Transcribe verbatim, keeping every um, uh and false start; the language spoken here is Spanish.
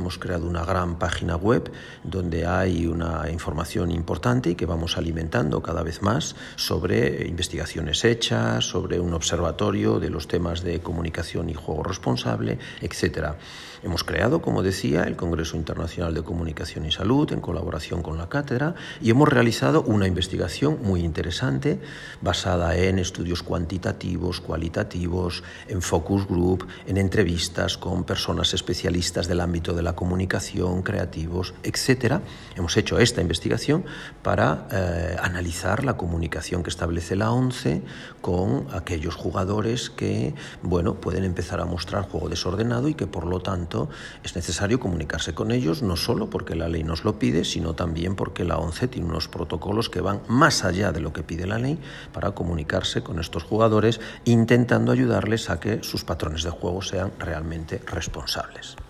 hemos creado una gran página web donde hay una información importante y que vamos alimentando cada vez más sobre investigaciones hechas, sobre un observatorio de los temas de comunicación y juego responsable, etcétera. Hemos creado, como decía, el Congreso Internacional de Comunicación y Salud en colaboración con la cátedra y hemos realizado una investigación muy interesante basada en estudios cuantitativos, cualitativos, en focus group, en entrevistas con personas especialistas del ámbito de la comunicación, creativos, etcétera. Hemos hecho esta investigación para eh, analizar la comunicación que establece la ONCE con aquellos jugadores que, bueno, pueden empezar a mostrar juego desordenado y que, por lo tanto, es necesario comunicarse con ellos, no solo porque la ley nos lo pide, sino también porque la ONCE tiene unos protocolos que van más allá de lo que pide la ley para comunicarse con estos jugadores, intentando ayudarles a que sus patrones de juego sean realmente responsables.